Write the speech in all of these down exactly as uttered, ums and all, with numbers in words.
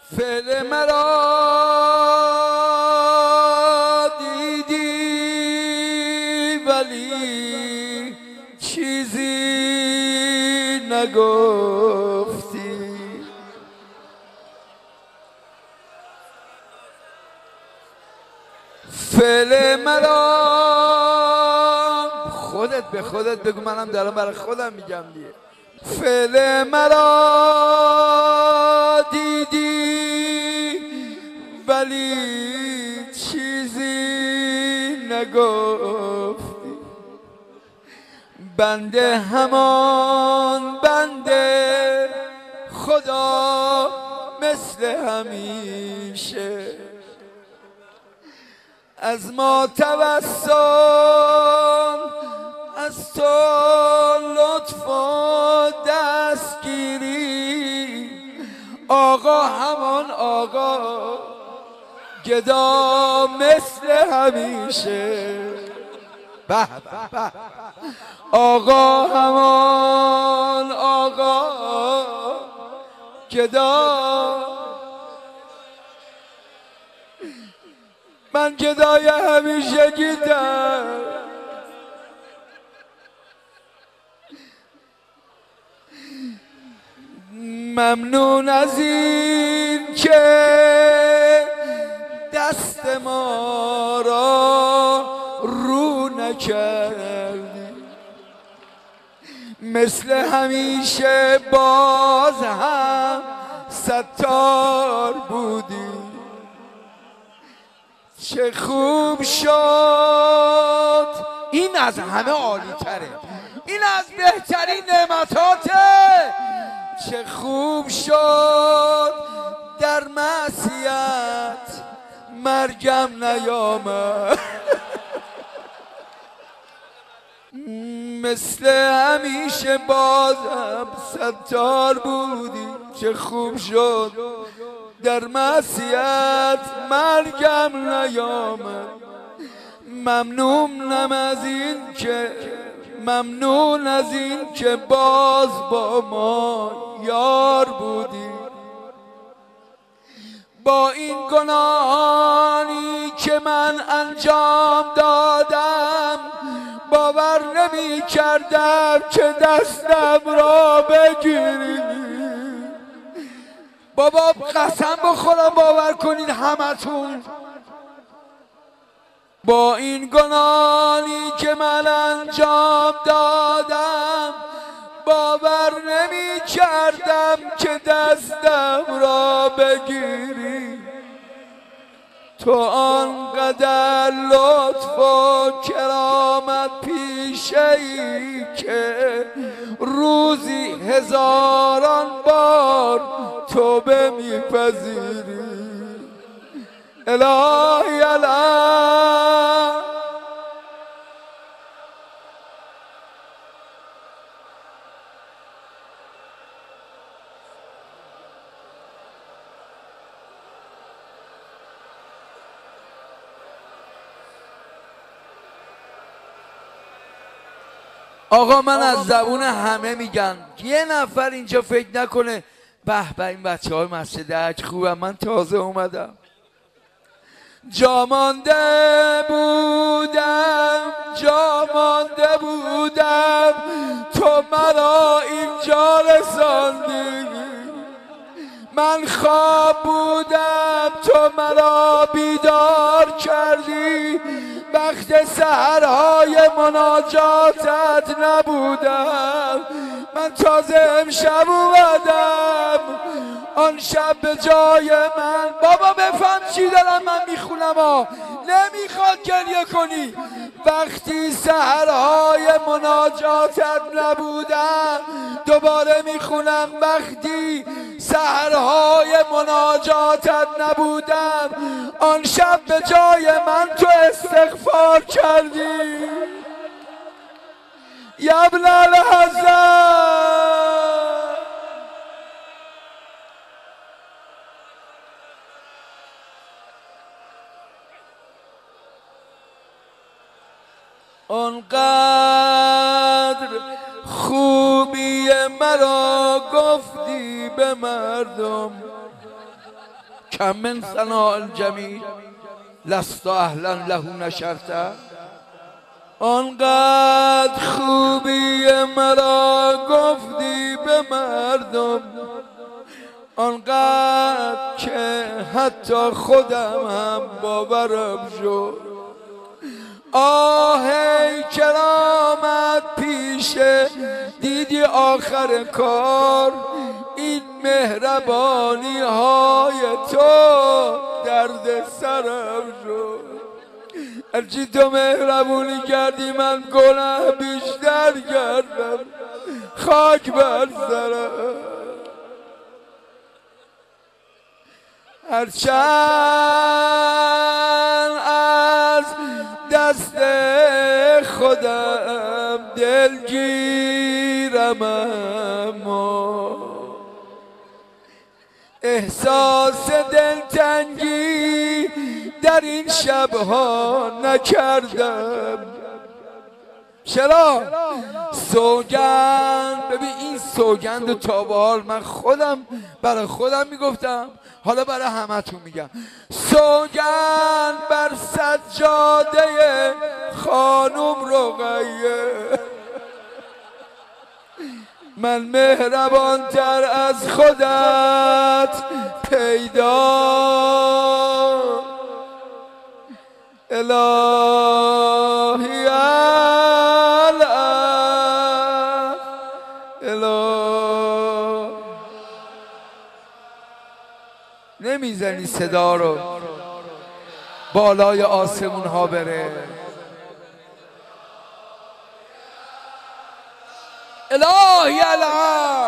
فعل مرا دیدی ولی چیزی نگفتی. فعل مرا خودت به خودت بگو، منم دارم برای خودم میگم دیگه. فعل مرا دیدی ولی چیزی نگفتی. بنده همان بنده خدا مثل همیشه، از ما توسل از تو لطف و دستگیری. آقا همان آقا گدا مثل همیشه. به به آقا همان آقا گدا. من گدای همیشگی‌ام. ممنون از این که دست ما را رو نکردی، مثل همیشه باز هم ستار بودی. چه خوب شد، این از همه عالی تره، این از بهترین نعمتاته. چه خوب شد در معصیت مرگم نیامد. مثل همیشه بازم ستار بودی. چه خوب شد در معصیت مرگم نیامد. ممنونم از این که ممنون از این که باز با ما یار بودی. با این گناهانی که من انجام دادم باور نمی کردم که دستم را بگیری. بابا قسم بخورم باور کنین همتون، با این گناهانی که من انجام دادم باور نمی کردم که دستم را بگیری. تو آنقدر لطف و کرامت پیشه ای که روزی هزاران بار توبه میپذیری. الهی الان آقا من از زبون همه میگم، یه نفر اینجا فکر نکنه به به این بچه های مسجد حج خوبم، من تازه اومدم جا مانده بودم جا مانده بودم تو مرا اینجا رساندی. من خواب بودم تو مرا بیدار کردی. وقت سحرهای مناجاتت نبودم، من تازه امشب اومدم. آن شب به جای من بابا بفهم چی دارم من میخونم ها، نمیخواد گریه کنی. وقتی سحرهای مناجاتت نبودم دوباره میخونم. وقتی سحرهای مناجاتت نبودم آن شب به جای من تو استغفار کردی. یا ابن الحسن آنقدر خوبی مرا گفتی به مردم، کم من ثناء الجمیل لست اهلا له نشرته. آنقدر خوبی مرا گفتی به مردم، آنقدر که حتی خودم هم باورم شد. آهی کرامت پیشه دیدی آخر کار، این مهربانی های تو درد سرم شد. هرچی تو مهربونی کردی من گناه بیشتر کردم، خاک بر سرم. هرچند از دست خودم دلگیرم، اما احساس دلتنگی در این شبها نکردم. چرا؟ سوگند، ببین این سوگند تا به حال من خودم برای خودم میگفتم، حالا برای همتون میگم. سوگند بر سجاده خانم رقیه، من مهربان تر از خودت پیدا الهی الله اله. نمیزنی صدا رو بالای آسمون ها بره؟ الهی الله.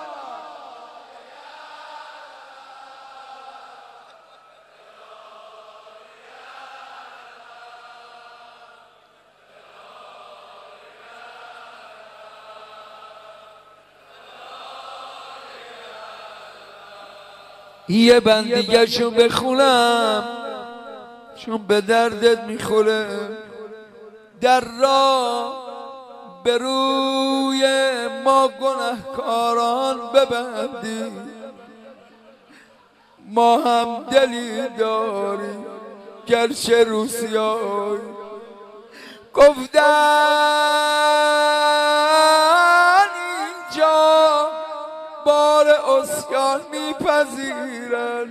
یه بند دیگه شون بخونم چون به دردت میخوره. در راه به روی ما گناهکاران ببندی، ما هم دلی داریم گرچه روسیایی. گفتن اینجا بار عصیان میپذیرن،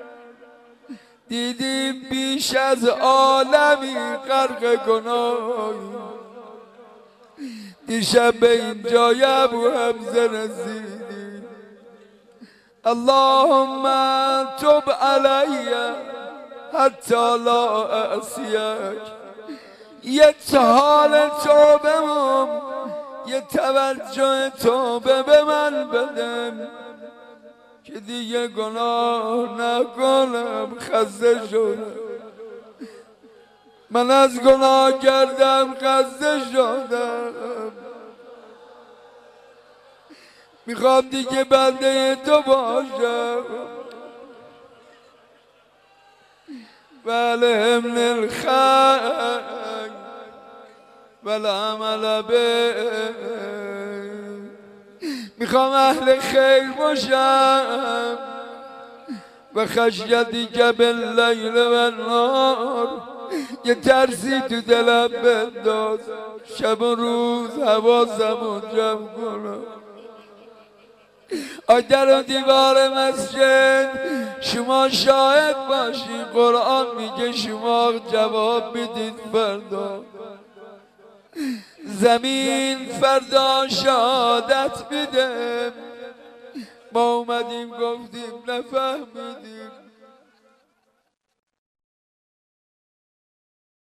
دیدیم بیش از عالمی غرق گناهی. دیشب به اینجا یا ابو حمزه رسیدی. اللهم تب علی حتی لا اعصیک. یه حال توبه‌م، یه توجه توبه به من بدم که دیگه گناه نکنم. خسته شدم، من از گناه کردم خسته شدم. میخوام دیگه بنده تو باشم. والهمن الخیر والعمل به، میخوام اهل خیر باشم. و خشیتی که باللیل و النهار، یه ترسی تو دلم بنداز، شب و روز حواسمو جمع کنم. آی در و دیوار مسجد شما شاهد باشین، قرآن میگه شما جواب میدید فردا. زمین فردا شهادت میده. ما اومدیم گفتیم نفهمیدیم.